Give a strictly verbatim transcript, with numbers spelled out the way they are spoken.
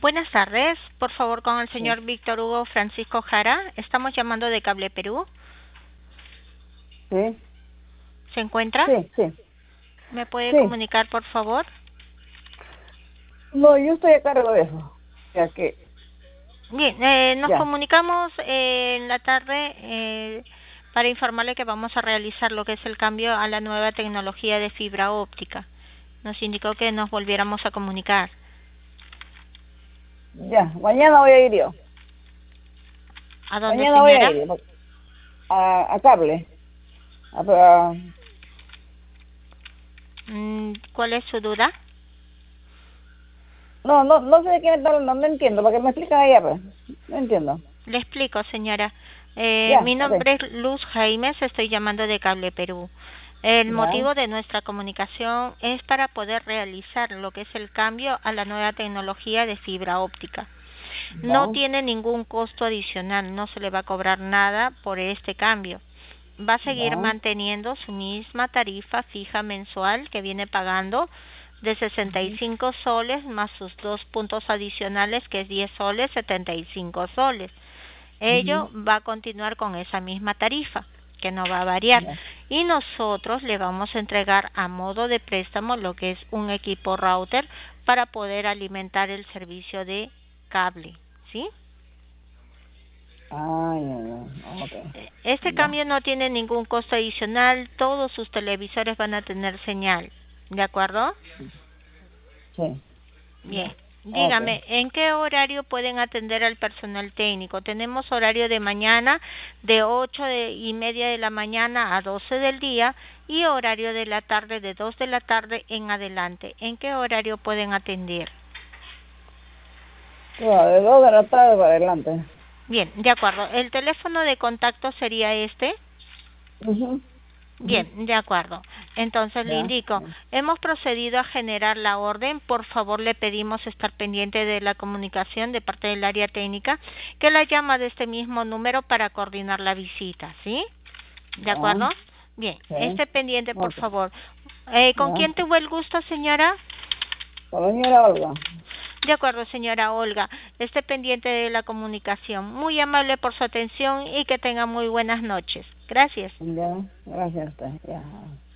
Buenas tardes, por favor con el Sí, señor Víctor Hugo Francisco Jara. Estamos llamando de Cable Perú. sí, ¿Se encuentra? sí, sí, ¿Me puede sí. comunicar, por favor? No, yo estoy a cargo de eso. Ya que, Bien, eh, nos ya, comunicamos eh, en la tarde eh, para informarle que vamos a realizar lo que es el cambio a la nueva tecnología de fibra óptica. Nos indicó que nos volviéramos a comunicar. ya. Mañana voy a ir yo. ¿A dónde, Mañana voy a señora? ir a, a cable. A- a- Mm, ¿Cuál es su duda? no, no, no sé de qué me está hablando, no entiendo, para que me explican allá, pues. No entiendo. Le explico, señora. Eh, Ya, mi ok, nombre es Luz Jaimes, estoy llamando de Cable Perú. El ya, motivo de nuestra comunicación es para poder realizar lo que es el cambio a la nueva tecnología de fibra óptica. No ya, tiene ningún costo adicional, no se le va a cobrar nada por este cambio. Va a seguir ya, manteniendo su misma tarifa fija mensual que viene pagando de sesenta y ujú, cinco soles más sus dos puntos adicionales que es diez soles, setenta y cinco soles. ujú, Ello va a continuar con esa misma tarifa, que no va a variar. ya. Y nosotros le vamos a entregar a modo de préstamo lo que es un equipo router para poder alimentar el servicio de cable, ¿sí? Ah, ya, ya, ok, Este ya, cambio no tiene ningún costo adicional, todos sus televisores van a tener señal, ¿de acuerdo? sí, Bien, ya, ok. dígame, ¿en qué horario pueden atender al personal técnico? Tenemos horario de mañana de ocho de- y media de la mañana a doce del día y horario de la tarde de dos de la tarde en adelante. ¿En qué horario pueden atender? Bueno, de dos de la tarde para adelante. Bien, de acuerdo. ¿El teléfono de contacto sería este? Ujú, ujú, Bien, de acuerdo. Entonces le ya, indico, hemos procedido a generar la orden. Por favor, le pedimos estar pendiente de la comunicación de parte del área técnica, que la llama de este mismo número para coordinar la visita, ¿sí? ¿De ya, acuerdo? Bien, sí, esté pendiente, por ok, favor. Eh, ¿con ya. quién tuvo el gusto, señora? Con la señora Olga. De acuerdo, señora Olga. Esté pendiente de la comunicación. Muy amable por su atención y que tenga muy buenas noches. Gracias. Ya, gracias a usted. Ya.